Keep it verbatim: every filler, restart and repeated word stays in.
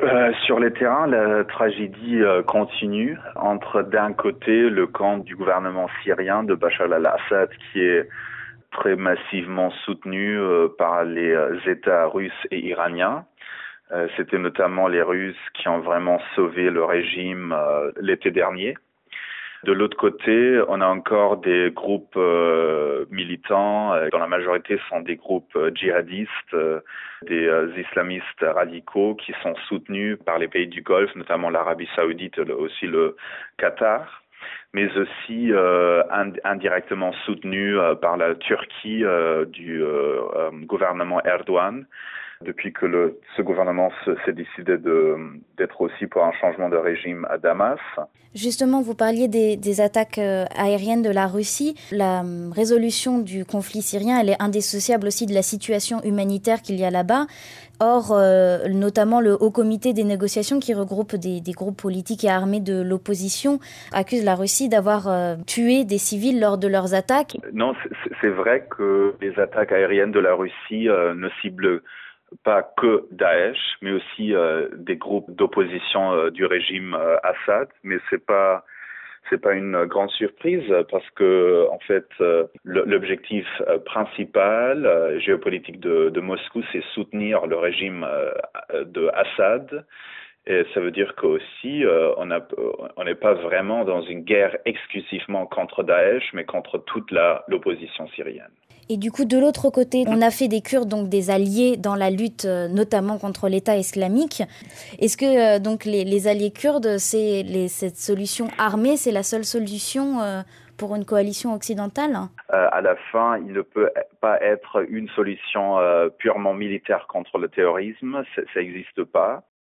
Euh, sur les terrains, la tragédie euh, continue entre d'un côté le camp du gouvernement syrien de Bachar al-Assad qui est très massivement soutenu euh, par les euh, États russes et iraniens. Euh, c'était notamment les Russes qui ont vraiment sauvé le régime euh, l'été dernier. De l'autre côté, on a encore des groupes euh, militants, euh, dont la majorité sont des groupes euh, djihadistes, euh, des euh, islamistes radicaux qui sont soutenus par les pays du Golfe, notamment l'Arabie saoudite et aussi le Qatar, mais aussi euh, ind- indirectement soutenus euh, par la Turquie euh, du euh, euh, gouvernement Erdogan, depuis que le, ce gouvernement se, s'est décidé de, d'être aussi pour un changement de régime à Damas. Justement, vous parliez des, des attaques euh, aériennes de la Russie. La euh, résolution du conflit syrien, elle est indissociable aussi de la situation humanitaire qu'il y a là-bas. Or, euh, notamment le Haut Comité des négociations qui regroupe des, des groupes politiques et armés de l'opposition accuse la Russie d'avoir euh, tué des civils lors de leurs attaques. Non, c'est, c'est vrai que les attaques aériennes de la Russie euh, ne ciblent pas que Daesh, mais aussi euh, des groupes d'opposition euh, du régime euh, Assad. Mais c'est pas c'est pas une grande surprise parce que en fait euh, l'objectif euh, principal euh, géopolitique de, de Moscou, c'est soutenir le régime euh, de Assad. Et ça veut dire qu'aussi, euh, on a, on n'est pas vraiment dans une guerre exclusivement contre Daesh, mais contre toute la, l'opposition syrienne. Et du coup, de l'autre côté, on a fait des Kurdes donc des alliés dans la lutte, euh, notamment contre l'État islamique. Est-ce que euh, donc les, les alliés kurdes, c'est les, cette solution armée, c'est la seule solution euh, pour une coalition occidentale ? euh, À la fin, il ne peut pas être une solution euh, purement militaire contre le terrorisme, ça n'existe pas.